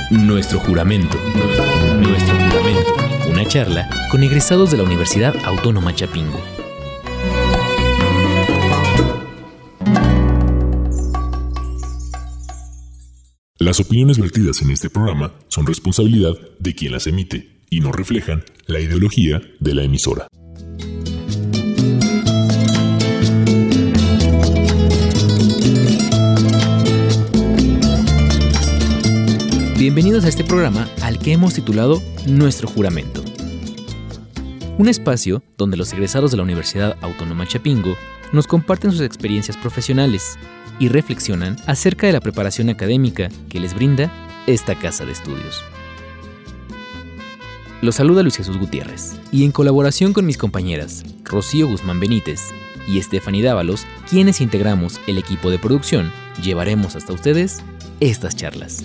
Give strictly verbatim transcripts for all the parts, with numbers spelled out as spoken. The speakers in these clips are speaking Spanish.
Nuestro juramento. Nuestro juramento. Una charla con egresados de la Universidad Autónoma Chapingo. Las opiniones vertidas en este programa son responsabilidad de quien las emite y no reflejan la ideología de la emisora. Bienvenidos a este programa al que hemos titulado Nuestro Juramento. Un espacio donde los egresados de la Universidad Autónoma Chapingo nos comparten sus experiencias profesionales y reflexionan acerca de la preparación académica que les brinda esta casa de estudios. Los saluda Luis Jesús Gutiérrez y en colaboración con mis compañeras Rocío Guzmán Benítez y Stephanie Dávalos, quienes integramos el equipo de producción, llevaremos hasta ustedes estas charlas.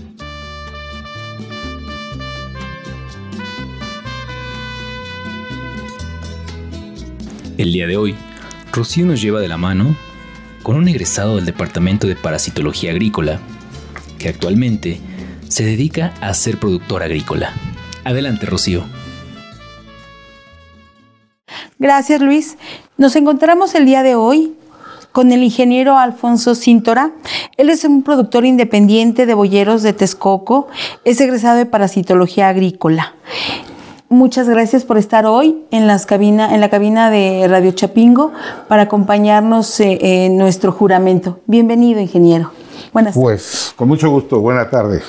El día de hoy, Rocío nos lleva de la mano con un egresado del Departamento de Parasitología Agrícola, que actualmente se dedica a ser productor agrícola. Adelante, Rocío. Gracias, Luis. Nos encontramos el día de hoy con el ingeniero Alfonso Cíntora. Él es un productor independiente de boyeros de Texcoco, es egresado de Parasitología Agrícola. Muchas gracias por estar hoy en, las cabina, en la cabina de Radio Chapingo para acompañarnos eh, en nuestro juramento. Bienvenido, ingeniero. Buenas tardes. Pues, con mucho gusto. Buenas tardes.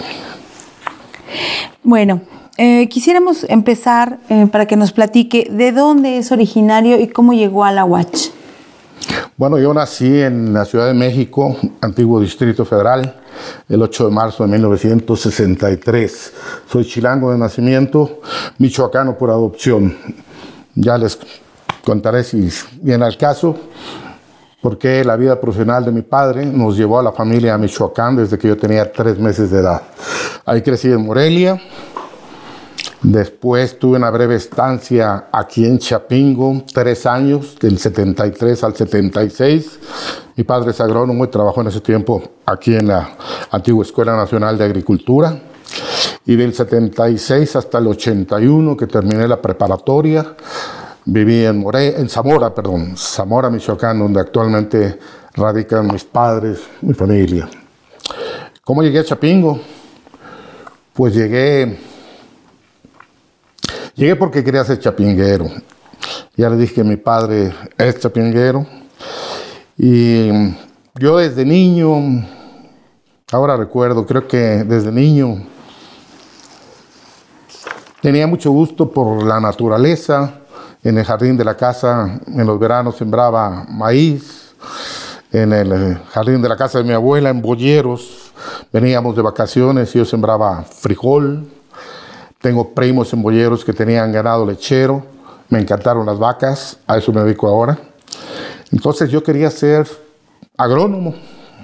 Bueno, eh, quisiéramos empezar eh, para que nos platique de dónde es originario y cómo llegó a la U A C Ch. Bueno, yo nací en la Ciudad de México, antiguo Distrito Federal, el ocho de marzo de mil novecientos sesenta y tres. Soy chilango de nacimiento, michoacano por adopción. Ya les contaré si viene al caso, porque la vida profesional de mi padre nos llevó a la familia a Michoacán desde que yo tenía tres meses de edad. Ahí crecí en Morelia. Después tuve una breve estancia aquí en Chapingo, tres años, del setenta y tres al setenta y seis. Mi padre es agrónomo y trabajó en ese tiempo aquí en la antigua Escuela Nacional de Agricultura. Y del setenta y seis hasta el ochenta y uno, que terminé la preparatoria, viví en, More- en Zamora, perdón, Zamora, Michoacán, donde actualmente radican mis padres, mi familia. ¿Cómo llegué a Chapingo? Pues llegué... Llegué porque quería ser chapinguero. Ya les dije que mi padre es chapinguero. Y yo desde niño, ahora recuerdo, creo que desde niño tenía mucho gusto por la naturaleza. En el jardín de la casa, en los veranos sembraba maíz. En el jardín de la casa de mi abuela, en boyeros, veníamos de vacaciones y yo sembraba frijol. Tengo primos en boyeros que tenían ganado lechero. Me encantaron las vacas, a eso me dedico ahora. Entonces yo quería ser agrónomo.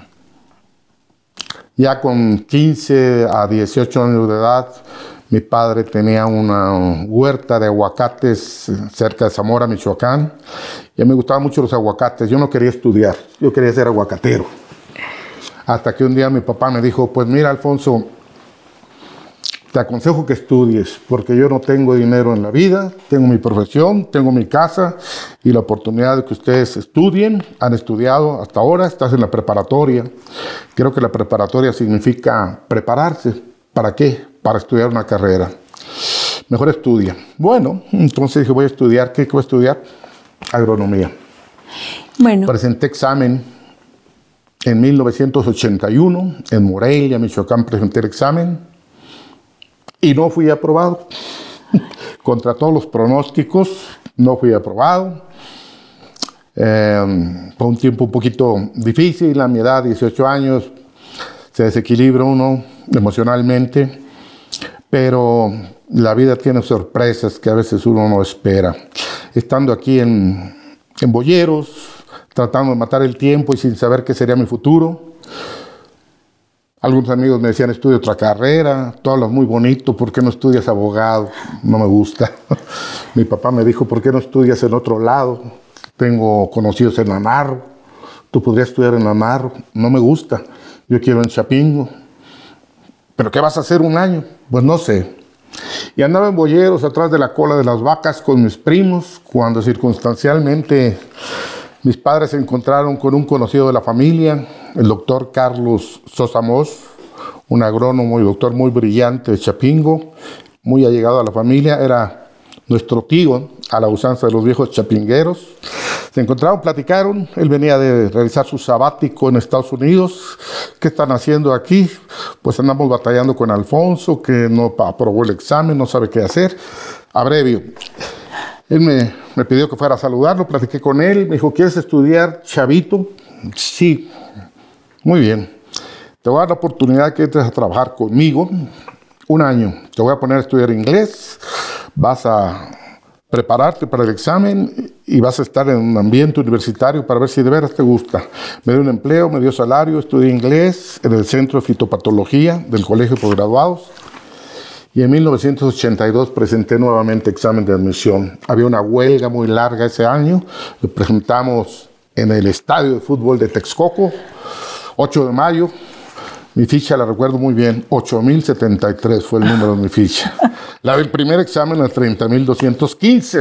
Ya con quince a dieciocho años de edad, mi padre tenía una huerta de aguacates cerca de Zamora, Michoacán. Y a mí me gustaban mucho los aguacates. Yo no quería estudiar, yo quería ser aguacatero. Hasta que un día mi papá me dijo, pues mira, Alfonso, te aconsejo que estudies, porque yo no tengo dinero en la vida, tengo mi profesión, tengo mi casa y la oportunidad de que ustedes estudien. Han estudiado hasta ahora, estás en la preparatoria. Creo que la preparatoria significa prepararse. ¿Para qué? Para estudiar una carrera. Mejor estudia. Bueno, entonces dije, voy a estudiar. ¿Qué voy a estudiar? Agronomía. Bueno. Presenté examen en mil novecientos ochenta y uno, en Morelia, Michoacán, presenté el examen. Y no fui aprobado. Contra todos los pronósticos, no fui aprobado. Eh, fue un tiempo un poquito difícil. A mi edad, dieciocho años, se desequilibra uno emocionalmente. Pero la vida tiene sorpresas que a veces uno no espera. Estando aquí en, en boyeros, tratando de matar el tiempo y sin saber qué sería mi futuro, algunos amigos me decían, estudia otra carrera, tú hablas muy bonito, ¿por qué no estudias abogado? No me gusta. Mi papá me dijo, ¿por qué no estudias en otro lado? Tengo conocidos en la Narro, tú podrías estudiar en la Narro. No me gusta, yo quiero en Chapingo. ¿pero qué vas a hacer un año? Pues no sé. Y andaba en Boyeros, atrás de la cola de las vacas con mis primos, cuando circunstancialmente mis padres se encontraron con un conocido de la familia, el doctor Carlos Sosa Mos, un agrónomo y doctor muy brillante de Chapingo, muy allegado a la familia, era nuestro tío, a la usanza de los viejos chapingueros. Se encontraron, platicaron, él venía de realizar su sabático en Estados Unidos. ¿Qué están haciendo aquí? Pues andamos batallando con Alfonso, que no aprobó el examen, no sabe qué hacer. Abrevio. Él me, me pidió que fuera a saludarlo, platiqué con él, me dijo, ¿quieres estudiar, chavito? Sí. Muy bien. Te voy a dar la oportunidad que entres a trabajar conmigo un año. Te voy a poner a estudiar inglés, vas a prepararte para el examen y vas a estar en un ambiente universitario para ver si de veras te gusta. Me dio un empleo, me dio salario, estudié inglés en el Centro de Fitopatología del Colegio de Posgraduados y en mil novecientos ochenta y dos presenté nuevamente examen de admisión. Había una huelga muy larga ese año, lo presentamos en el estadio de fútbol de Texcoco, ocho de mayo. Mi ficha la recuerdo muy bien, ocho mil setenta y tres fue el número de mi ficha. La del primer examen a treinta mil doscientos quince.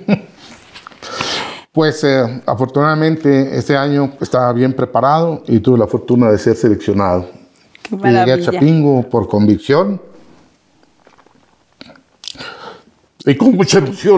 Pues eh, afortunadamente este año estaba bien preparado y tuve la fortuna de ser seleccionado. Qué maravilla. Llegué a Chapingo por convicción y con mucha ilusión.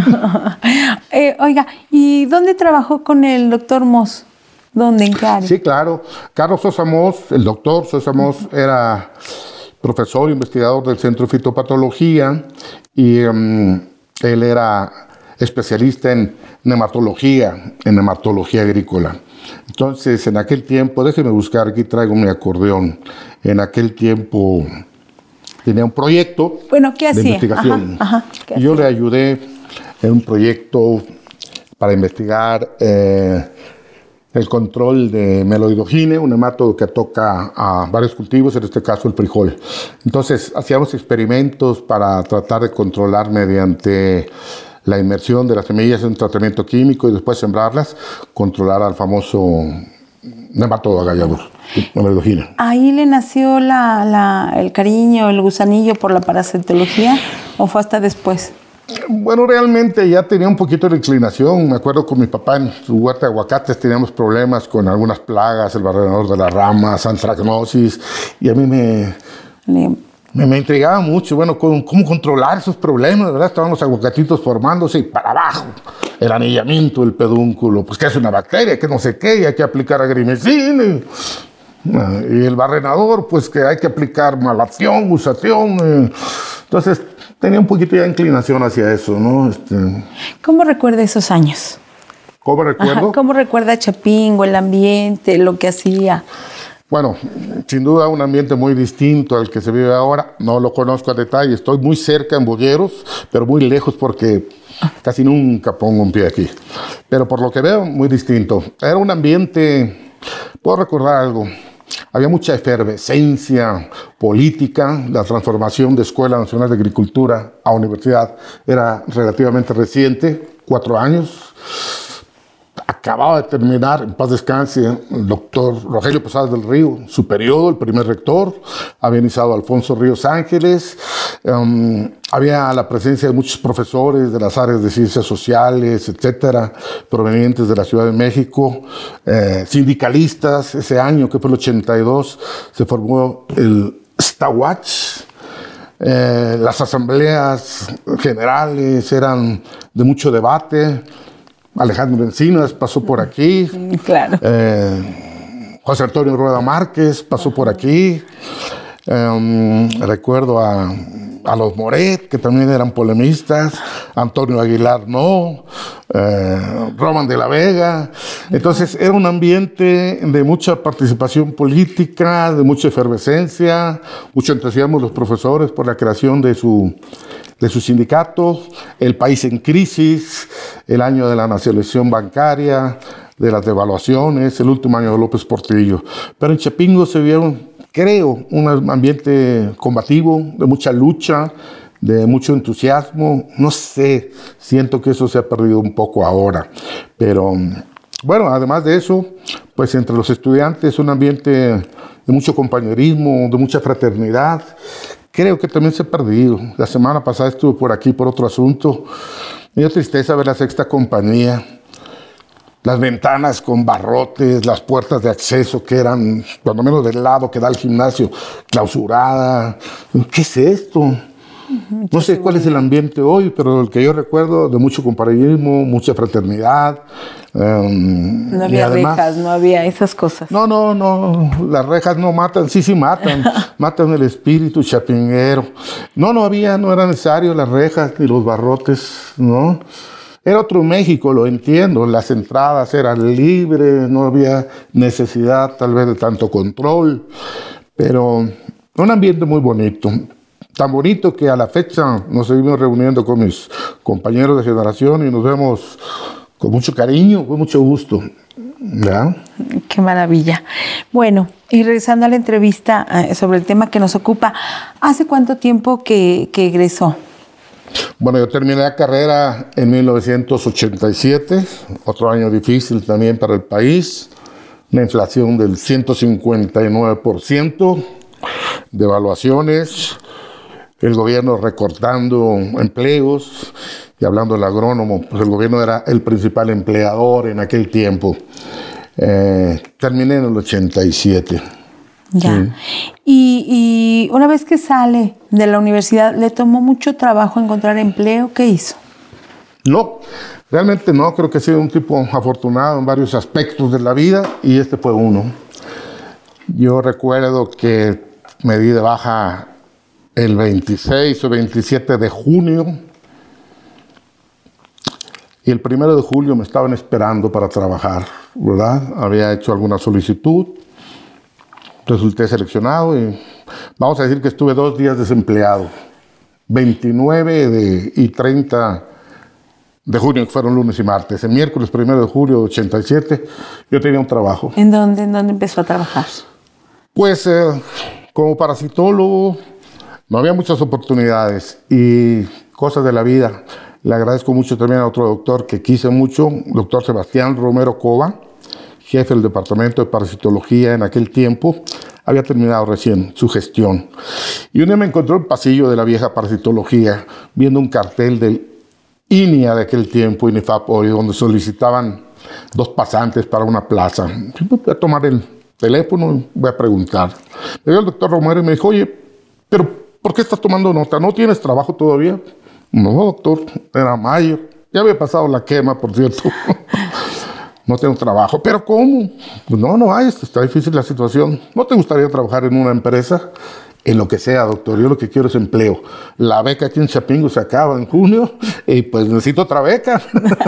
eh, oiga, ¿y dónde trabajó con el doctor Mos? ¿Dónde? ¿En qué área? Sí, claro. Carlos Sosa Mos, el doctor Sosa Mos, era profesor, investigador del Centro de Fitopatología y um, él era especialista en nematología, en nematología agrícola. Entonces, en aquel tiempo, déjenme buscar, aquí traigo mi acordeón, en aquel tiempo tenía un proyecto bueno, ¿qué hacía? de investigación. Ajá, ajá, ¿qué y yo hacía? le ayudé en un proyecto para investigar eh, el control de meloidogine, un nemátodo que toca a varios cultivos, en este caso el frijol. Entonces, hacíamos experimentos para tratar de controlar mediante la inmersión de las semillas en un tratamiento químico y después sembrarlas, controlar al famoso nemátodo agallador, meloidogine. ¿Ahí le nació la, la, el cariño, el gusanillo por la parasitología o fue hasta después? Bueno, realmente ya tenía un poquito de inclinación. Me acuerdo con mi papá en su huerta de aguacates teníamos problemas con algunas plagas, el barrenador de las ramas, antracnosis, y a mí me, Le... me, me intrigaba mucho, bueno, cómo, cómo controlar esos problemas, ¿verdad? Estaban los aguacatitos formándose y para abajo, el anillamiento, el pedúnculo, pues que es una bacteria, que no sé qué, y hay que aplicar agrimicina. Y, y el barrenador, pues que hay que aplicar malación, gusación. Eh. Entonces, tenía un poquito de inclinación hacia eso, ¿no? Este, ¿Cómo recuerda esos años? ¿Cómo recuerdo? Ajá, ¿cómo recuerda Chapingo, el ambiente, lo que hacía? Bueno, sin duda un ambiente muy distinto al que se vive ahora. No lo conozco a detalle. Estoy muy cerca en Boyeros, pero muy lejos porque casi nunca pongo un pie aquí. Pero por lo que veo, muy distinto. Era un ambiente, puedo recordar algo. Había mucha efervescencia política, la transformación de Escuela Nacional de Agricultura a universidad era relativamente reciente, cuatro años. Acababa de terminar, en paz descanse, el doctor Rogelio Posadas del Río, su periodo, el primer rector. Había iniciado Alfonso Ríos Ángeles. Um, había la presencia de muchos profesores de las áreas de ciencias sociales, etcétera, provenientes de la Ciudad de México. Eh, sindicalistas, ese año, que fue el ochenta y dos, se formó el STAWACH. Eh, las asambleas generales eran de mucho debate. Alejandro Encinas pasó por aquí. Claro. Eh, José Antonio Rueda Márquez pasó por aquí. Um, recuerdo a, a los Moret, que también eran polemistas. Antonio Aguilar, no. Eh, Roman de la Vega. Entonces, era un ambiente de mucha participación política, de mucha efervescencia, mucho entusiasmo de los profesores por la creación de su... de sus sindicatos, el país en crisis, el año de la nacionalización bancaria, de las devaluaciones, el último año de López Portillo. Pero en Chapingo se vio, creo, un ambiente combativo, de mucha lucha, de mucho entusiasmo. No sé, siento que eso se ha perdido un poco ahora. Pero, bueno, además de eso, pues entre los estudiantes un ambiente de mucho compañerismo, de mucha fraternidad. Creo que también se ha perdido. La semana pasada estuve por aquí por otro asunto. Me dio tristeza ver la Sexta Compañía. Las ventanas con barrotes, las puertas de acceso que eran, cuando menos del lado que da al gimnasio, clausurada. ¿Qué es esto? No sé cuál es el ambiente hoy, pero el que yo recuerdo de mucho compañerismo, mucha fraternidad. Um, no había además, rejas, no había esas cosas. No, no, no, las rejas no matan, sí, sí matan, matan el espíritu chapinguero. No, no había, no era necesario las rejas ni los barrotes, ¿no? Era otro México, lo entiendo, las entradas eran libres, no había necesidad tal vez de tanto control, pero un ambiente muy bonito. Tan bonito que a la fecha nos seguimos reuniendo con mis compañeros de generación y nos vemos con mucho cariño, con mucho gusto. ¿Ya? Qué maravilla. Bueno, y regresando a la entrevista eh, sobre el tema que nos ocupa, ¿hace cuánto tiempo que, que egresó? Bueno, yo terminé la carrera en mil novecientos ochenta y siete, otro año difícil también para el país, una inflación del ciento cincuenta y nueve por ciento, devaluaciones, el gobierno recortando empleos, y hablando del agrónomo, pues el gobierno era el principal empleador en aquel tiempo. Eh, terminé en el ochenta y siete. Ya. Sí. Y, y una vez que sale de la universidad, ¿le tomó mucho trabajo encontrar empleo? ¿Qué hizo? No, realmente no. Creo que he sido un tipo afortunado en varios aspectos de la vida y este fue uno. Yo recuerdo que me di de baja el veintiséis o veintisiete de junio y el primero de julio me estaban esperando para trabajar, ¿verdad? Había hecho alguna solicitud, resulté seleccionado y vamos a decir que estuve dos días desempleado, veintinueve de, y treinta de junio, que fueron lunes y martes. El miércoles primero de julio de ochenta y siete yo tenía un trabajo. ¿En dónde, en dónde empezó a trabajar? Pues eh, como parasitólogo. No había muchas oportunidades y cosas de la vida. Le agradezco mucho también a otro doctor que quise mucho, doctor Sebastián Romero Cova, jefe del departamento de parasitología en aquel tiempo. Había terminado recién su gestión. Y un día me encontré en el pasillo de la vieja parasitología, viendo un cartel del I N I A de aquel tiempo, INIFAP, donde solicitaban dos pasantes para una plaza. Voy a tomar el teléfono y voy a preguntar. Me dio el doctor Romero y me dijo, oye, pero ¿por qué estás tomando nota? ¿No tienes trabajo todavía? No, doctor, era mayo. Ya había pasado la quema, por cierto. No tengo trabajo. ¿Pero cómo? Pues no, no hay, está difícil la situación. ¿No te gustaría trabajar en una empresa? En lo que sea, doctor. Yo lo que quiero es empleo. La beca aquí en Chapingo se acaba en junio y pues necesito otra beca.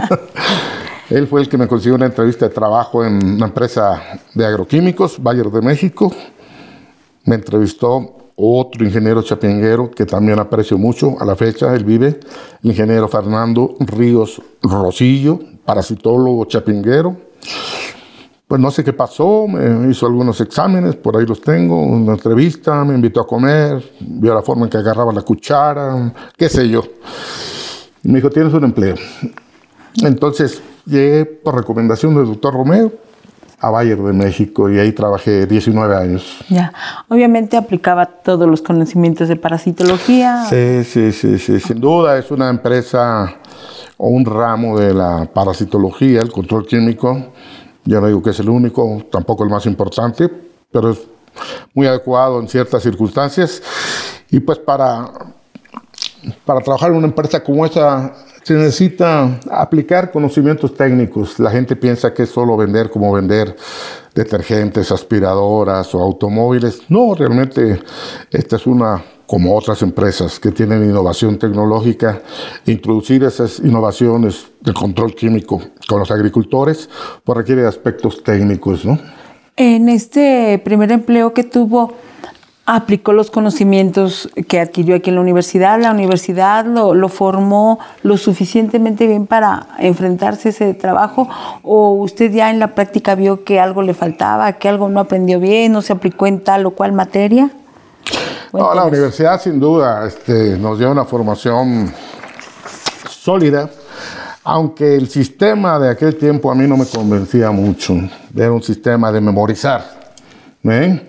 Él fue el que me consiguió una entrevista de trabajo en una empresa de agroquímicos, Bayer de México. Me entrevistó otro ingeniero chapinguero que también aprecio mucho a la fecha, él vive, el ingeniero Fernando Ríos Rosillo, parasitólogo chapinguero. Pues no sé qué pasó, me hizo algunos exámenes, por ahí los tengo, una entrevista, me invitó a comer, vio la forma en que agarraba la cuchara, qué sé yo. Y me dijo, tienes un empleo. Entonces llegué por recomendación del doctor Romero a Bayer de México y ahí trabajé diecinueve años. Ya, obviamente aplicaba todos los conocimientos de parasitología. Sí, sí, sí, sí, sin duda es una empresa o un ramo de la parasitología, el control químico. Yo no digo que es el único, tampoco el más importante, pero es muy adecuado en ciertas circunstancias. Y pues para, para trabajar en una empresa como esta se necesita aplicar conocimientos técnicos. La gente piensa que es solo vender como vender detergentes, aspiradoras o automóviles. No, realmente esta es una, como otras empresas que tienen innovación tecnológica, introducir esas innovaciones de control químico con los agricultores, pues requiere aspectos técnicos, ¿no? En este primer empleo que tuvo, aplicó los conocimientos que adquirió aquí en la universidad. La universidad lo, lo formó lo suficientemente bien para enfrentarse a ese trabajo, o usted ya en la práctica vio que algo le faltaba, que algo no aprendió bien, no se aplicó en tal o cual materia. No, la universidad sin duda este, nos dio una formación sólida, aunque el sistema de aquel tiempo a mí no me convencía mucho. Era un sistema de memorizar, ¿eh?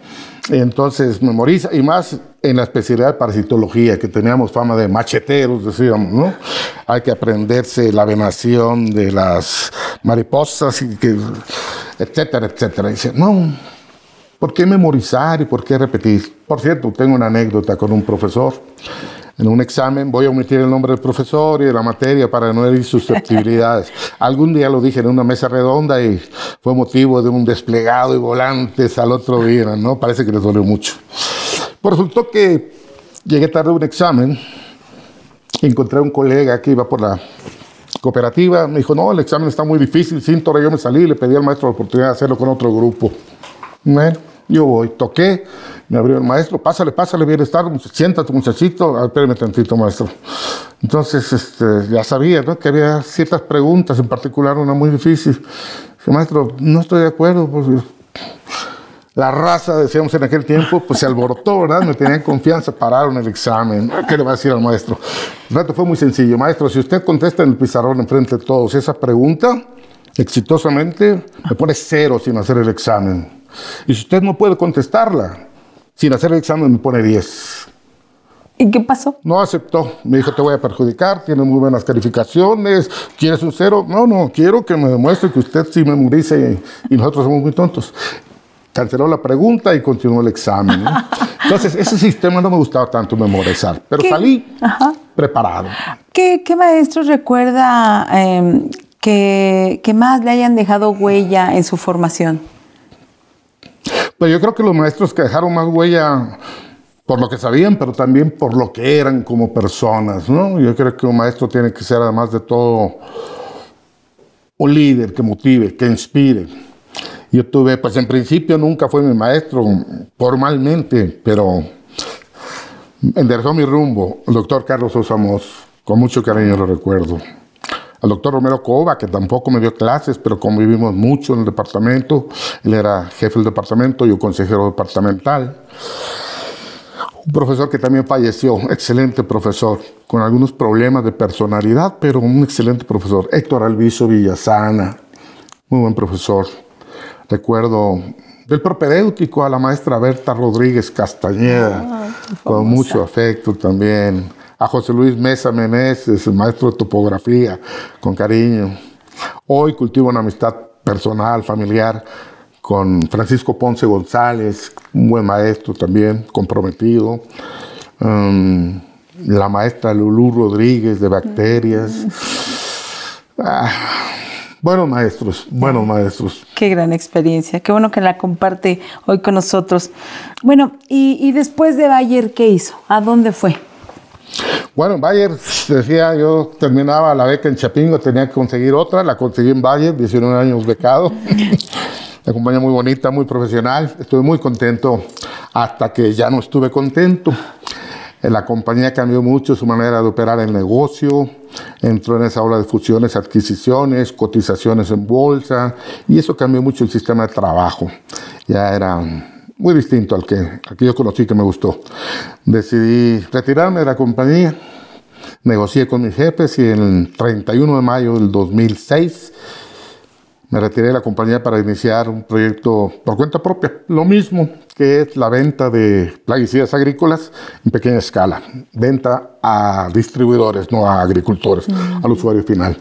Y entonces memoriza, y más en la especialidad de parasitología, que teníamos fama de macheteros, decíamos, ¿no? Hay que aprenderse la venación de las mariposas, y que, etcétera, etcétera. Y dice, no, ¿por qué memorizar y por qué repetir? Por cierto, tengo una anécdota con un profesor. En un examen, voy a omitir el nombre del profesor y de la materia para no herir susceptibilidades. Algún día lo dije en una mesa redonda y fue motivo de un desplegado y volantes al otro día, ¿no? Parece que les dolió mucho. Pues resultó que llegué tarde a un examen, encontré a un colega que iba por la cooperativa, me dijo, no, el examen está muy difícil, Cintora, yo me salí, le pedí al maestro la oportunidad de hacerlo con otro grupo. Bueno, yo voy, toqué, me abrió el maestro, pásale, pásale, bienestar, siéntate muchachito, ah, espérame tantito maestro. Entonces, este, ya sabía, ¿no?, que había ciertas preguntas, en particular una muy difícil. Dije, maestro, no estoy de acuerdo, pues la raza, decíamos en aquel tiempo, pues se alborotó, ¿verdad? Me tenían confianza, pararon el examen. ¿Qué le va a decir al maestro? El reto fue muy sencillo. Maestro, si usted contesta en el pizarrón enfrente de todos esa pregunta, exitosamente, me pone cero sin hacer el examen. Y si usted no puede contestarla sin hacer el examen, me pone diez. ¿Y qué pasó? No aceptó. Me dijo, te voy a perjudicar, tiene muy buenas calificaciones, ¿quieres un cero? No, no, quiero que me demuestre que usted sí memorice y, y nosotros somos muy tontos. Canceló la pregunta y continuó el examen, ¿no? Entonces, ese sistema no me gustaba tanto memorizar, pero ¿Qué? salí Ajá. preparado. ¿Qué, qué maestros recuerda eh, que, que más le hayan dejado huella en su formación? Pues yo creo que los maestros que dejaron más huella por lo que sabían, pero también por lo que eran como personas, ¿no? Yo creo que un maestro tiene que ser, además de todo, un líder que motive, que inspire. Yo tuve, pues en principio nunca fue mi maestro formalmente, pero enderezó mi rumbo, el doctor Carlos Osamos, con mucho cariño lo recuerdo. Al doctor Romero Cova, que tampoco me dio clases, pero convivimos mucho en el departamento. Él era jefe del departamento, yo consejero departamental. Un profesor que también falleció, excelente profesor, con algunos problemas de personalidad, pero un excelente profesor. Héctor Alviso Villasana, muy buen profesor. Recuerdo del propedéutico a la maestra Berta Rodríguez Castañeda, ah, con mucho afecto también. A José Luis Mesa Meneses, el maestro de topografía, con cariño. Hoy cultivo una amistad personal, familiar, con Francisco Ponce González, un buen maestro también, comprometido. Um, la maestra Lulú Rodríguez de bacterias. Ah, buenos maestros, buenos maestros. Qué gran experiencia, qué bueno que la comparte hoy con nosotros. Bueno, y, y después de Bayer, ¿qué hizo? ¿A dónde fue? Bueno, en Bayer, decía, yo terminaba la beca en Chapingo, tenía que conseguir otra, la conseguí en Bayer, diecinueve años becado. La compañía muy bonita, muy profesional, estuve muy contento hasta que ya no estuve contento. La compañía cambió mucho su manera de operar el negocio, entró en esa ola de fusiones, adquisiciones, cotizaciones en bolsa, y eso cambió mucho el sistema de trabajo. Ya era muy distinto al que, al que yo conocí, que me gustó. Decidí retirarme de la compañía, negocié con mis jefes y el treinta y uno de mayo del dos mil seis me retiré de la compañía para iniciar un proyecto por cuenta propia. Lo mismo que es la venta de plaguicidas agrícolas en pequeña escala. Venta a distribuidores, no a agricultores, mm. al usuario final.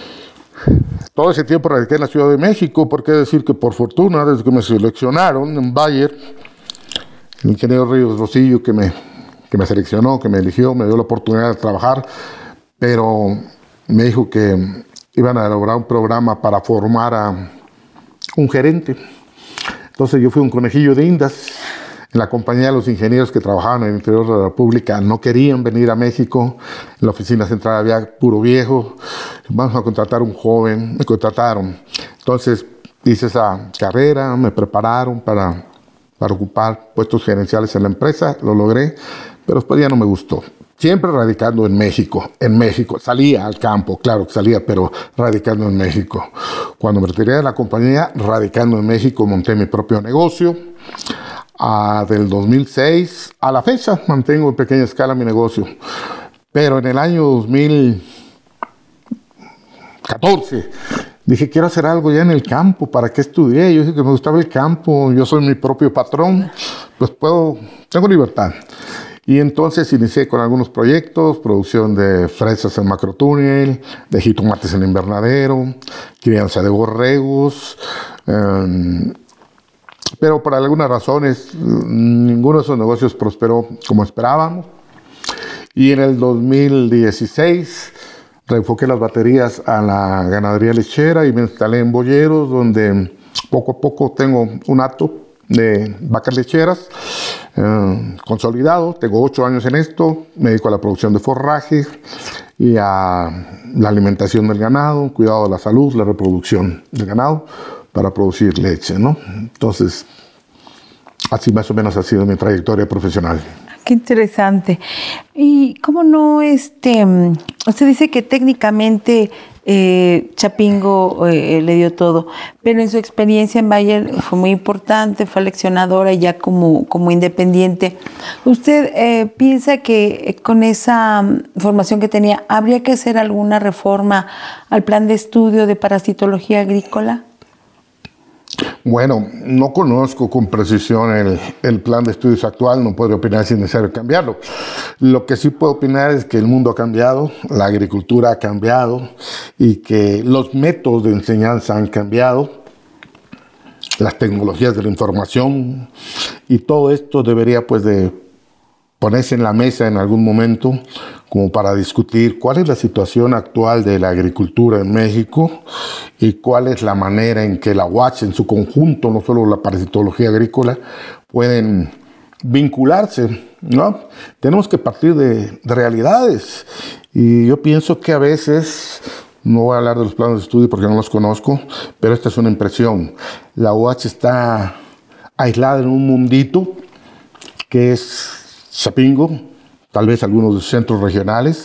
Todo ese tiempo radiqué en la Ciudad de México, porque decir que por fortuna, desde que me seleccionaron en Bayer, el ingeniero Ríos Rosillo que me, que me seleccionó, que me eligió, me dio la oportunidad de trabajar, pero me dijo que iban a elaborar un programa para formar a un gerente. Entonces yo fui un conejillo de indias. En la compañía de los ingenieros que trabajaban en el interior de la República no querían venir a México. En la oficina central había puro viejo. Vamos a contratar un joven. Me contrataron. Entonces hice esa carrera, me prepararon para, para ocupar puestos gerenciales en la empresa. Lo logré, pero después ya no me gustó. Siempre radicando en México, en México. Salía al campo, claro que salía, pero radicando en México. Cuando me retiré de la compañía, radicando en México, monté mi propio negocio. Ah, del dos mil seis a la fecha mantengo en pequeña escala mi negocio. Pero en el año dos mil catorce dije, quiero hacer algo ya en el campo. ¿Para qué estudié? Yo dije que me gustaba el campo. Yo soy mi propio patrón. pues puedo, tengo libertad. Y entonces inicié con algunos proyectos, producción de fresas en macrotúnel, de jitomates en invernadero, crianza de borregos, um, pero por algunas razones ninguno de esos negocios prosperó como esperábamos. Y en el dos mil dieciséis reenfoqué las baterías a la ganadería lechera y me instalé en Boyeros, donde poco a poco tengo un hato de vacas lecheras eh, consolidado. Tengo ocho años en esto, me dedico a la producción de forraje y a la alimentación del ganado, cuidado de la salud, la reproducción del ganado para producir leche, ¿no? Entonces, así más o menos ha sido mi trayectoria profesional. Qué interesante. Y cómo no, este, usted dice que técnicamente eh, Chapingo eh, le dio todo, pero en su experiencia en Bayer fue muy importante, fue leccionadora ya como, como independiente. ¿Usted eh, piensa que con esa formación que tenía habría que hacer alguna reforma al plan de estudio de parasitología agrícola? Bueno, no conozco con precisión el, el plan de estudios actual, no puedo opinar si es necesario cambiarlo. Lo que sí puedo opinar es que el mundo ha cambiado, la agricultura ha cambiado y que los métodos de enseñanza han cambiado, las tecnologías de la información, y todo esto debería pues de ponerse en la mesa en algún momento como para discutir cuál es la situación actual de la agricultura en México y cuál es la manera en que la U A C en su conjunto, no solo la parasitología agrícola, pueden vincularse, ¿no? Tenemos que partir de, de realidades, y yo pienso que a veces, no voy a hablar de los planes de estudio porque no los conozco, pero esta es una impresión, la U A C está aislada en un mundito que es Chapingo, tal vez algunos de sus centros regionales,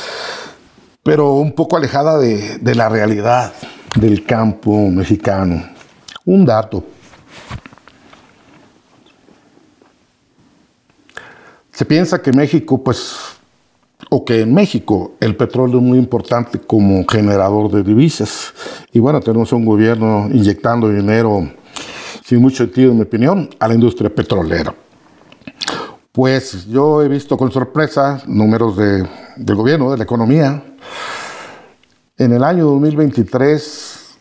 pero un poco alejada de, de la realidad del campo mexicano. Un dato. Se piensa que México, pues, o que en México el petróleo es muy importante como generador de divisas. Y bueno, tenemos un gobierno inyectando dinero, sin mucho sentido, en mi opinión, a la industria petrolera. Pues yo he visto con sorpresa números de, del gobierno, de la economía. En el año dos mil veintitrés,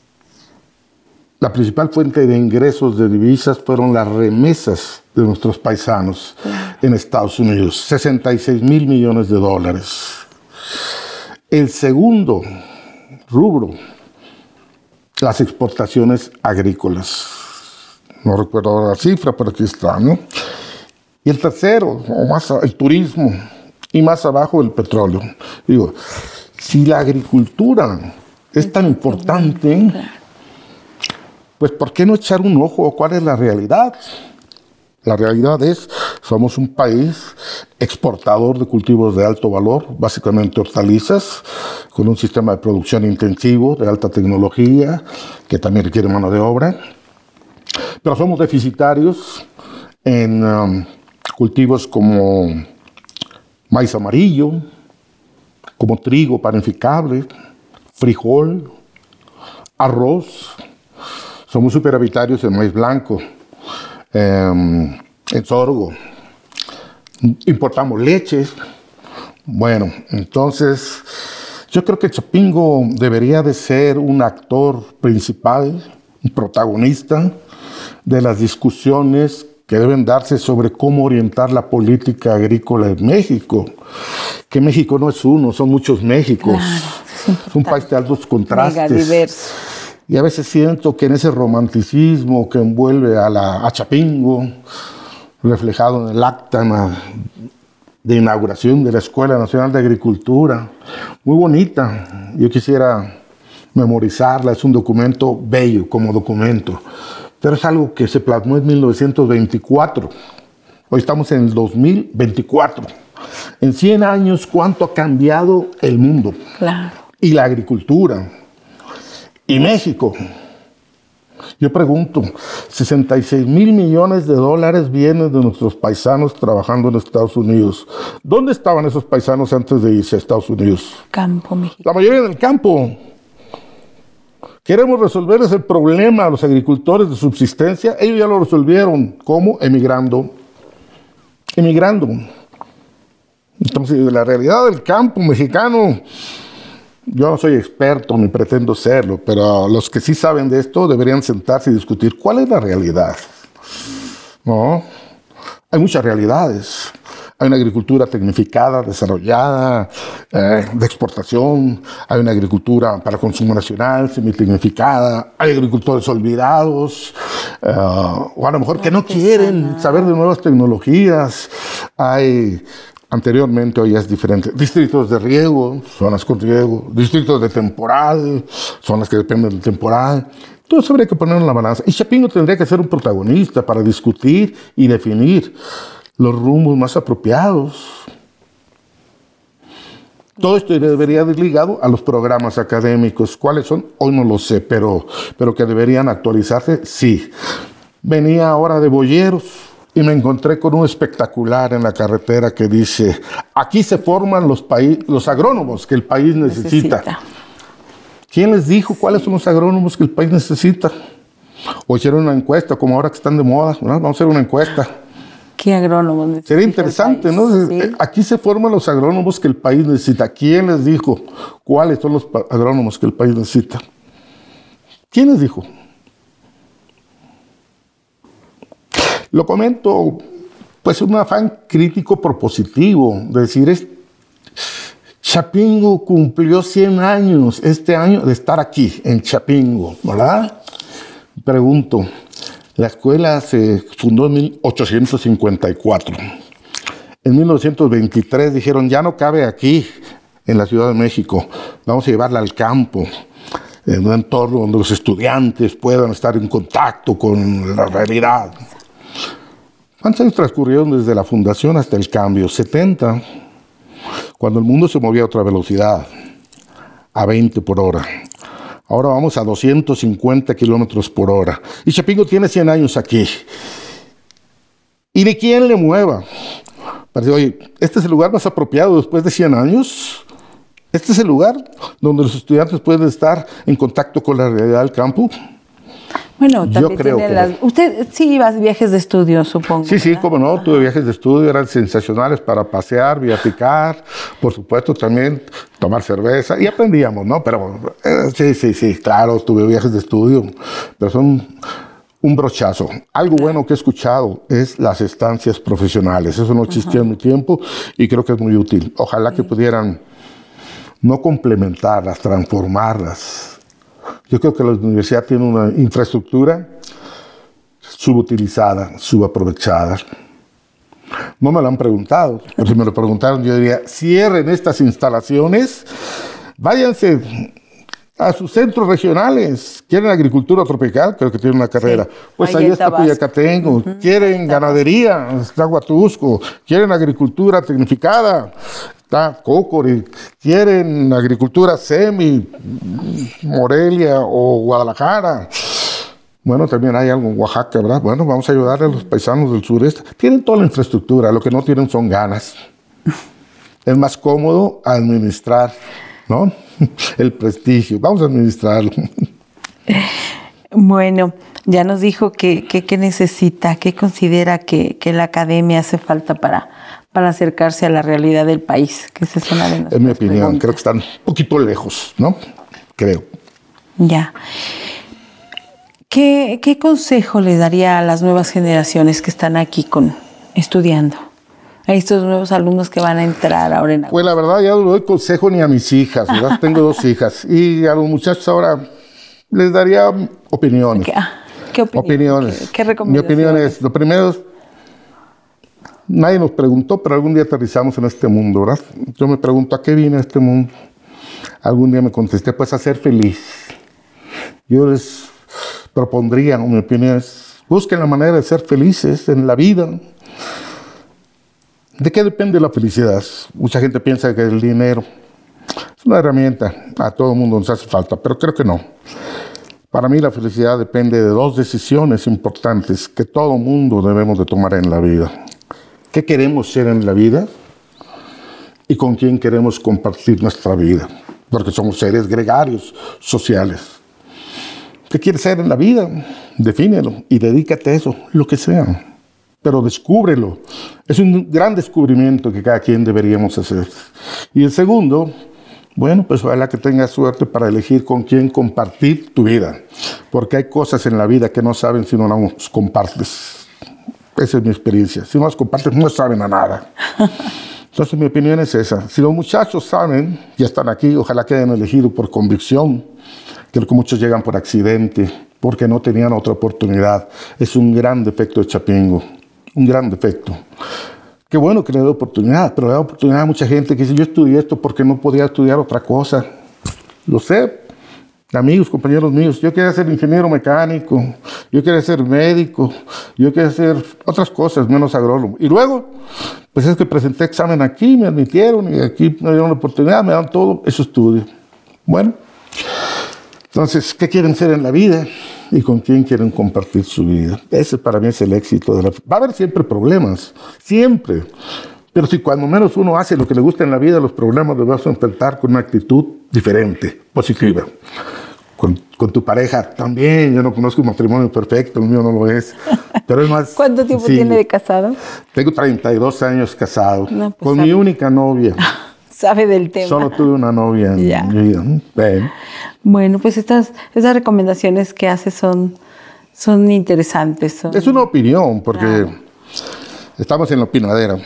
la principal fuente de ingresos de divisas fueron las remesas de nuestros paisanos en Estados Unidos, sesenta y seis mil millones de dólares. El segundo rubro, las exportaciones agrícolas. No recuerdo ahora la cifra, pero aquí está, ¿no? Y el tercero, o más, el turismo, y más abajo el petróleo. Digo, si la agricultura es tan importante, pues ¿por qué no echar un ojo a cuál es la realidad? La realidad es, somos un país exportador de cultivos de alto valor, básicamente hortalizas, con un sistema de producción intensivo, de alta tecnología, que también requiere mano de obra. Pero somos deficitarios en um, cultivos como maíz amarillo, como trigo panificable, frijol, arroz. Somos superavitarios en maíz blanco, eh, en sorgo. Importamos leches. Bueno, entonces yo creo que Chapingo debería de ser un actor principal, un protagonista de las discusiones que deben darse sobre cómo orientar la política agrícola en México. Que México no es uno, son muchos Méxicos. Claro, es un país de altos contrastes. Mega diverso. Y a veces siento que en ese romanticismo que envuelve a, la, a Chapingo, reflejado en el acta de inauguración de la Escuela Nacional de Agricultura, muy bonita, yo quisiera memorizarla, es un documento bello como documento, pero es algo que se plasmó en mil novecientos veinticuatro. Hoy estamos en el dos mil veinticuatro. En cien años, ¿cuánto ha cambiado el mundo? Claro. Y la agricultura. Y México. Yo pregunto, sesenta y seis mil millones de dólares vienen de nuestros paisanos trabajando en Estados Unidos. ¿Dónde estaban esos paisanos antes de irse a Estados Unidos? Campo, México. La mayoría en el campo. Queremos resolverles el problema a los agricultores de subsistencia. Ellos ya lo resolvieron. ¿Cómo? Emigrando. emigrando. Entonces, la realidad del campo mexicano, yo no soy experto ni pretendo serlo, pero los que sí saben de esto deberían sentarse y discutir cuál es la realidad. ¿No? Hay muchas realidades. Hay una agricultura tecnificada, desarrollada, eh, de exportación. Hay una agricultura para consumo nacional, semi-tecnificada. Hay agricultores olvidados, eh, o a lo mejor que no quieren saber de nuevas tecnologías. Hay, anteriormente, hoy es diferente, distritos de riego, zonas con riego, distritos de temporal, zonas que dependen del temporal. Todo eso habría que poner en la balanza. Y Chapingo tendría que ser un protagonista para discutir y definir los rumbos más apropiados. Todo esto debería ir ligado a los programas académicos. ¿Cuáles son? Hoy no lo sé, pero, pero que deberían actualizarse, sí. Venía ahora de Boyeros y me encontré con un espectacular en la carretera que dice: aquí se forman los, los agrónomos que el país necesita. necesita. ¿Quién les dijo cuáles son los agrónomos que el país necesita? O hicieron una encuesta, como ahora que están de moda, ¿no? Vamos a hacer una encuesta. ¿Qué agrónomos necesita? Sería interesante, ¿no? ¿Sí? Aquí se forman los agrónomos que el país necesita. ¿Quién les dijo cuáles son los agrónomos que el país necesita? ¿Quién les dijo? Lo comento, pues, un afán crítico propositivo, de decir, es, Chapingo cumplió cien años este año de estar aquí, en Chapingo, ¿verdad? Pregunto, la escuela se fundó en mil ochocientos cincuenta y cuatro. En mil novecientos veintitrés dijeron, ya no cabe aquí, en la Ciudad de México, vamos a llevarla al campo, en un entorno donde los estudiantes puedan estar en contacto con la realidad. ¿Cuántos años transcurrieron desde la fundación hasta el cambio? setenta, cuando el mundo se movía a otra velocidad, a veinte por hora. Ahora vamos a doscientos cincuenta kilómetros por hora. Y Chapingo tiene cien años aquí. ¿Y de quién le mueva? Parece, oye, ¿este es el lugar más apropiado después de cien años? ¿Este es el lugar donde los estudiantes pueden estar en contacto con la realidad del campo? Bueno, también yo creo tiene que las... Usted sí iba a viajes de estudio, supongo. Sí, sí, ¿verdad? cómo no, tuve viajes de estudio, eran sensacionales para pasear, viajar, por supuesto también tomar cerveza, y aprendíamos, ¿no? Pero eh, sí, sí, sí, claro, tuve viajes de estudio, pero son un brochazo. Algo bueno que he escuchado es las estancias profesionales, eso no existía en mi tiempo y creo que es muy útil. Ojalá que pudieran no complementarlas, transformarlas. Yo creo que la universidad tiene una infraestructura subutilizada, subaprovechada. No me lo han preguntado, pero si me lo preguntaron yo diría, cierren estas instalaciones, váyanse a sus centros regionales. ¿Quieren agricultura tropical? Creo que tienen una carrera. Sí, pues ahí está Cuyacatengo. Uh-huh. ¿Quieren ganadería? Está Huatusco. ¿Quieren agricultura tecnificada? Está Cocori. ¿Quieren agricultura semi? Morelia o Guadalajara. Bueno, también hay algo en Oaxaca, ¿verdad? Bueno, vamos a ayudar a los paisanos del sureste. Tienen toda la infraestructura, lo que no tienen son ganas. Es más cómodo administrar, ¿no? El prestigio. Vamos a administrarlo. Bueno, ya nos dijo que, que, que necesita, que considera que, que la academia hace falta para, para acercarse a la realidad del país, que esa es una de nuestras En mi opinión, preguntas. creo que están un poquito lejos, ¿no? Creo. Ya. ¿Qué, qué consejo le daría a las nuevas generaciones que están aquí con, estudiando? A estos nuevos alumnos que van a entrar ahora en agosto. Pues la verdad, ya no le doy consejo ni a mis hijas, ¿verdad? Tengo dos hijas. Y a los muchachos ahora les daría opiniones. ¿Qué, ah, ¿qué opinión? Opiniones. ¿Qué, qué Mi recomendaciones? opinión es, lo primero es, nadie nos preguntó, pero algún día aterrizamos en este mundo, ¿verdad? Yo me pregunto, ¿a qué vine a este mundo? Algún día me contesté, pues a ser feliz. Yo les propondría, mi opinión es, busquen la manera de ser felices en la vida. ¿De qué depende la felicidad? Mucha gente piensa que el dinero es una herramienta, a todo el mundo nos hace falta, pero creo que no. Para mí la felicidad depende de dos decisiones importantes que todo mundo debemos de tomar en la vida. ¿Qué queremos ser en la vida? ¿Y con quién queremos compartir nuestra vida? Porque somos seres gregarios, sociales. ¿Qué quieres ser en la vida? Defínelo y dedícate a eso, lo que sea. pero descúbrelo. Es un gran descubrimiento que cada quien deberíamos hacer. Y el segundo, bueno, pues ojalá que tengas suerte para elegir con quién compartir tu vida, porque hay cosas en la vida que no saben si no las compartes. Esa es mi experiencia. Si no las compartes, no saben a nada. Entonces, mi opinión es esa. Si los muchachos saben, ya están aquí, ojalá que hayan elegido por convicción. Creo que muchos llegan por accidente, porque no tenían otra oportunidad. Es un gran defecto de Chapingo, un gran defecto. Qué bueno que le da oportunidad, pero le da oportunidad a mucha gente que dice, yo estudié esto porque no podía estudiar otra cosa. Lo sé, amigos, compañeros míos, yo quería ser ingeniero mecánico, yo quería ser médico, yo quería hacer otras cosas, menos agrónomo. Y luego, pues es que presenté examen aquí, me admitieron y aquí me dieron la oportunidad, me dan todo, eso estudio. Bueno, entonces, ¿qué quieren ser en la vida? Y con quién quieren compartir su vida. Ese para mí es el éxito de la... Va a haber siempre problemas, siempre. Pero si cuando menos uno hace lo que le gusta en la vida, los problemas los vas a enfrentar con una actitud diferente, positiva. Con, con tu pareja también. Yo no conozco un matrimonio perfecto, el mío no lo es. Pero es más... ¿Cuánto tiempo sí, tiene de casado? Tengo treinta y dos años casado. No, pues con sabe. mi única novia. Sabe del tema. Solo tuve una novia en Ya. mi vida. Bien. Bueno, pues estas, estas recomendaciones que hace son, son interesantes. Son... Es una opinión, porque Claro. estamos en la opinadera.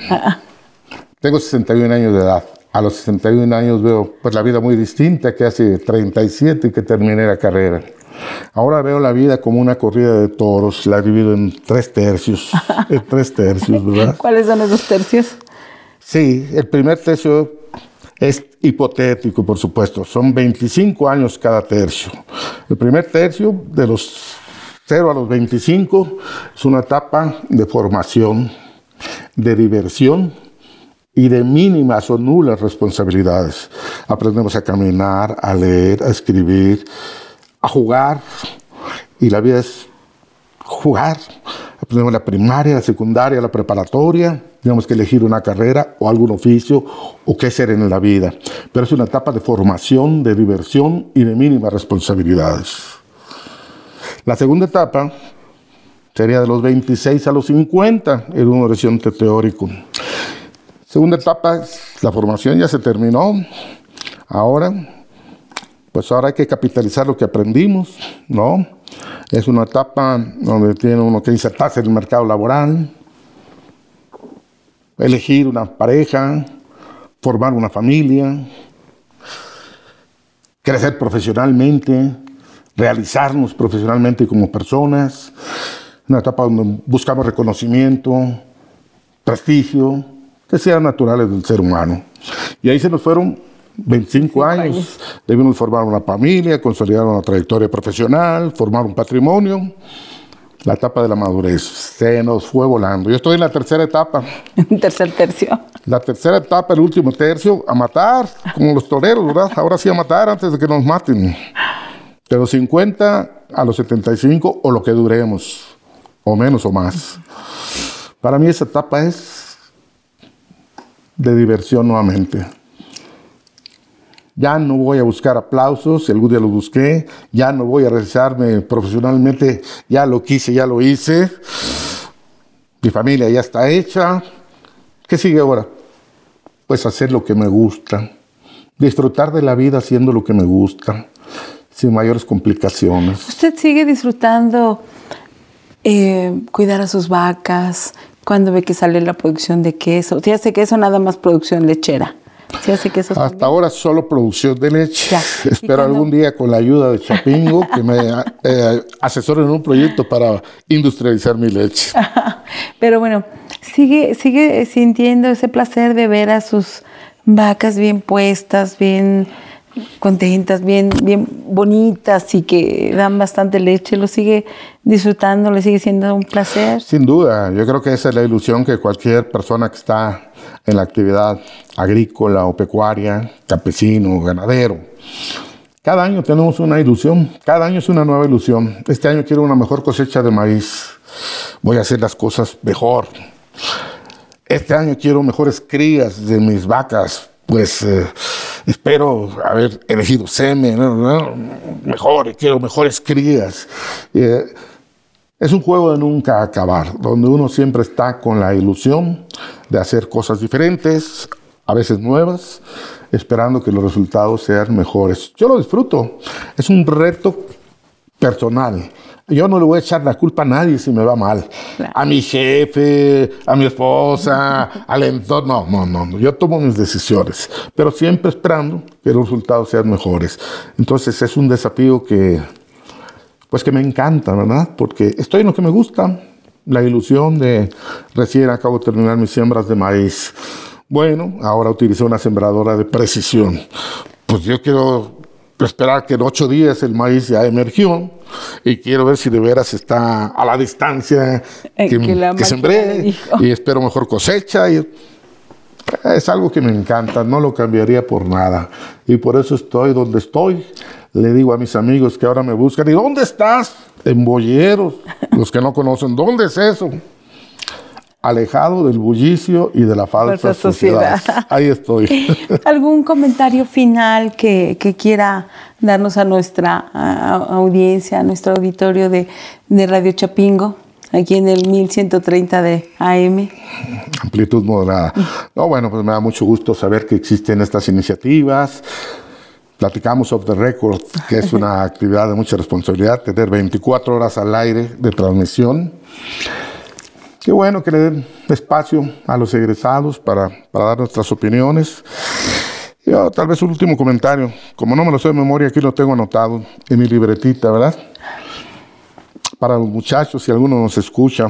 Tengo sesenta y un años de edad. A los sesenta y un años veo pues, la vida muy distinta que hace treinta y siete que terminé la carrera. Ahora veo la vida como una corrida de toros. La divido en tres tercios. En tres tercios, ¿verdad? ¿Cuáles son esos tercios? Sí, el primer tercio es hipotético, por supuesto. Son veinticinco años cada tercio. El primer tercio, de los cero a los veinticinco, es una etapa de formación, de diversión y de mínimas o nulas responsabilidades. Aprendemos a caminar, a leer, a escribir, a jugar. Y la vida es jugar. Aprendemos la primaria, la secundaria, la preparatoria. Tenemos que elegir una carrera o algún oficio o qué ser en la vida. Pero es una etapa de formación, de diversión y de mínimas responsabilidades. La segunda etapa sería de los veintiséis a los cincuenta en un horizonte teórico. Segunda etapa, la formación ya se terminó. Ahora, pues ahora hay que capitalizar lo que aprendimos, ¿no? Es una etapa donde tiene uno que insertarse en el mercado laboral, elegir una pareja, formar una familia, crecer profesionalmente, realizarnos profesionalmente como personas. Una etapa donde buscamos reconocimiento, prestigio, que sean naturales del ser humano. Y ahí se nos fueron veinticinco años. Debimos formar una familia, consolidar una trayectoria profesional, formar un patrimonio. La etapa de la madurez se nos fue volando. Yo estoy en la tercera etapa. Tercer tercio. La tercera etapa, el último tercio, a matar, como los toreros, ¿verdad? Ahora sí a matar antes de que nos maten. De los cincuenta a los setenta y cinco, o lo que duremos, o menos o más. Para mí esa etapa es de diversión nuevamente. Ya no voy a buscar aplausos, si algún día los busqué. Ya no voy a realizarme profesionalmente, ya lo quise, ya lo hice. Mi familia ya está hecha. ¿Qué sigue ahora? Pues hacer lo que me gusta. Disfrutar de la vida haciendo lo que me gusta, sin mayores complicaciones. ¿Usted sigue disfrutando eh, cuidar a sus vacas? Cuando ve que sale la producción de queso. ¿Se hace queso nada más producción lechera? ¿Se hace queso Hasta también? ahora solo producción de leche. Ya. Espero cuando... algún día con la ayuda de Chapingo que me eh, asesoren un proyecto para industrializar mi leche. Pero bueno, sigue, sigue sintiendo ese placer de ver a sus vacas bien puestas, bien contentas, bien, bien bonitas y que dan bastante leche. ¿Lo sigue disfrutando? ¿Le sigue siendo un placer? Sin duda, yo creo que esa es la ilusión que cualquier persona que está en la actividad agrícola o pecuaria, campesino, ganadero. Cada año tenemos una ilusión, cada año es una nueva ilusión. Este año quiero una mejor cosecha de maíz, voy a hacer las cosas mejor. Este año quiero mejores crías de mis vacas, pues eh, espero haber elegido semen, ¿no? mejor, quiero mejores crías. Eh, Es un juego de nunca acabar, donde uno siempre está con la ilusión de hacer cosas diferentes, a veces nuevas, esperando que los resultados sean mejores. Yo lo disfruto, es un reto personal. Yo no le voy a echar la culpa a nadie si me va mal. Claro. A mi jefe, a mi esposa, al entorno. No, no, no. Yo tomo mis decisiones, pero siempre esperando que los resultados sean mejores. Entonces es un desafío que, pues que me encanta, ¿verdad? Porque estoy en lo que me gusta. La ilusión de recién acabo de terminar mis siembras de maíz. Bueno, ahora utilicé una sembradora de precisión. Pues yo quiero esperar que en ocho días el maíz ya emergió y quiero ver si de veras está a la distancia que, que, que sembré y espero mejor cosecha. Y es algo que me encanta, no lo cambiaría por nada y por eso estoy donde estoy. Le digo a mis amigos que ahora me buscan, ¿y dónde estás? En Boyeros. Los que no conocen, ¿dónde es eso? Alejado del bullicio y de la falsa, falsa sociedad. sociedad. Ahí estoy. ¿Algún comentario final que, que quiera darnos a nuestra a, audiencia, a nuestro auditorio de, de Radio Chapingo, aquí en el mil ciento treinta de A M? Amplitud moderada. No, bueno, pues me da mucho gusto saber que existen estas iniciativas. Platicamos off the record, que es una actividad de mucha responsabilidad, tener veinticuatro horas al aire de transmisión. Qué bueno que le den espacio a los egresados para, para dar nuestras opiniones. Yo, tal vez un último comentario. Como no me lo sé de memoria, aquí lo tengo anotado en mi libretita, ¿verdad? Para los muchachos, si alguno nos escucha,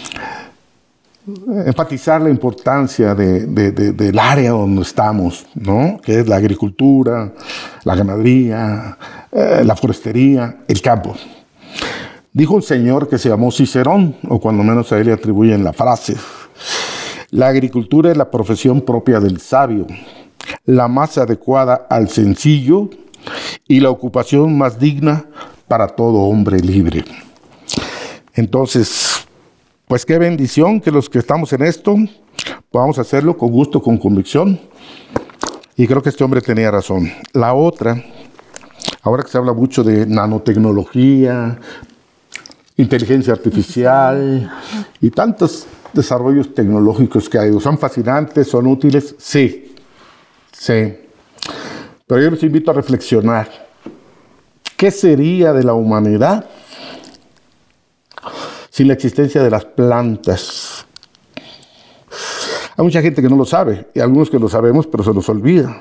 enfatizar la importancia de, de, de, del área donde estamos, ¿no? Que es la agricultura, la ganadería, eh, la forestería, el campo. Dijo un señor que se llamó Cicerón, o cuando menos a él le atribuyen la frase: la agricultura es la profesión propia del sabio, la más adecuada al sencillo y la ocupación más digna para todo hombre libre. Entonces, pues qué bendición que los que estamos en esto podamos hacerlo con gusto, con convicción. Y creo que este hombre tenía razón. La otra, ahora que se habla mucho de nanotecnología, inteligencia artificial y tantos desarrollos tecnológicos que hay, ¿son fascinantes, son útiles? Sí, sí. Pero yo les invito a reflexionar. ¿Qué sería de la humanidad sin la existencia de las plantas? Hay mucha gente que no lo sabe, y algunos que lo sabemos, pero se nos olvida,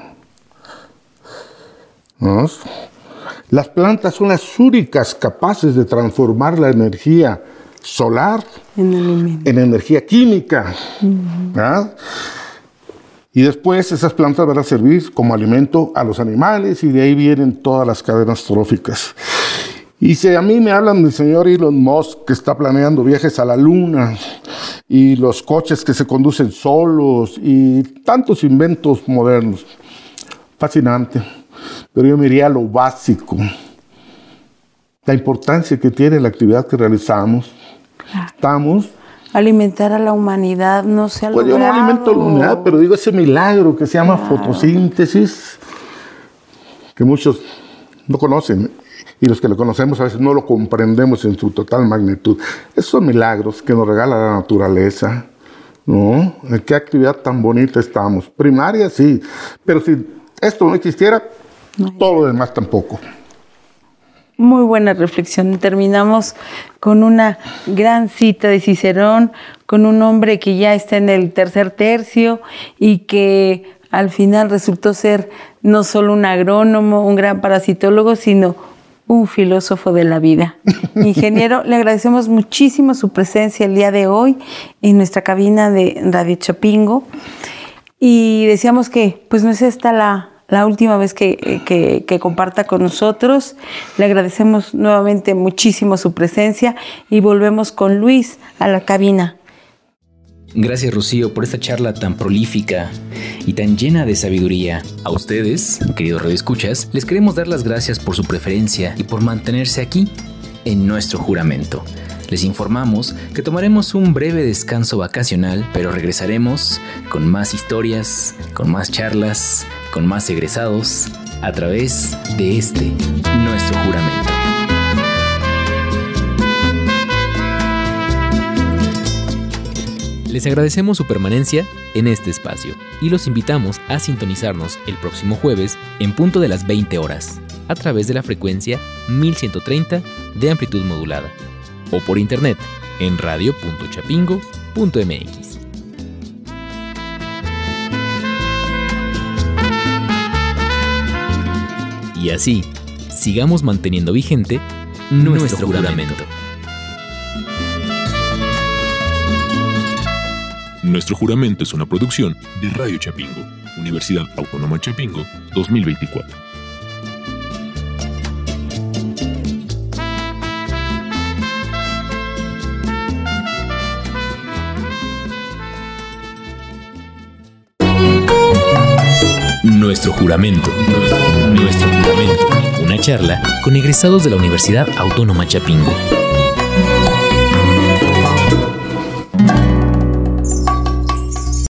¿no? Las plantas son las únicas capaces de transformar la energía solar en, en energía química. Uh-huh. ¿Verdad? Y después esas plantas van a servir como alimento a los animales y de ahí vienen todas las cadenas tróficas. Y si a mí me hablan del señor Elon Musk que está planeando viajes a la luna y los coches que se conducen solos y tantos inventos modernos, fascinante. Pero yo me iría a lo básico, la importancia que tiene la actividad que realizamos. Claro. Estamos... Alimentar a la humanidad no se ha pues logrado. Yo no alimento a la humanidad, pero digo ese milagro que se llama claro. fotosíntesis, que muchos no conocen, y los que lo conocemos a veces no lo comprendemos en su total magnitud. Esos son milagros que nos regala la naturaleza, ¿no? ¿En qué actividad tan bonita estamos? Primaria, sí, pero si esto no existiera, no. todo lo demás tampoco. Muy buena reflexión. Terminamos con una gran cita de Cicerón, con un hombre que ya está en el tercer tercio y que al final resultó ser no solo un agrónomo, un gran parasitólogo, sino un filósofo de la vida. Ingeniero, le agradecemos muchísimo su presencia el día de hoy en nuestra cabina de Radio Chapingo y deseamos que pues no es esta la... la última vez que, que, que comparta con nosotros. Le agradecemos nuevamente muchísimo su presencia y volvemos con Luis a la cabina. Gracias, Rocío, por esta charla tan prolífica y tan llena de sabiduría. A ustedes, queridos radioescuchas, les queremos dar las gracias por su preferencia y por mantenerse aquí en nuestro juramento. Les informamos que tomaremos un breve descanso vacacional, pero regresaremos con más historias, con más charlas, con más egresados, a través de este, nuestro juramento. Les agradecemos su permanencia en este espacio y los invitamos a sintonizarnos el próximo jueves en punto de las veinte horas a través de la frecuencia mil ciento treinta de amplitud modulada o por internet en radio punto chapingo punto m x. Y así, sigamos manteniendo vigente nuestro, nuestro juramento. juramento. Nuestro juramento es una producción de Radio Chapingo, Universidad Autónoma Chapingo, dos mil veinticuatro. Nuestro juramento, nuestro, nuestro juramento. Una charla con egresados de la Universidad Autónoma Chapingo.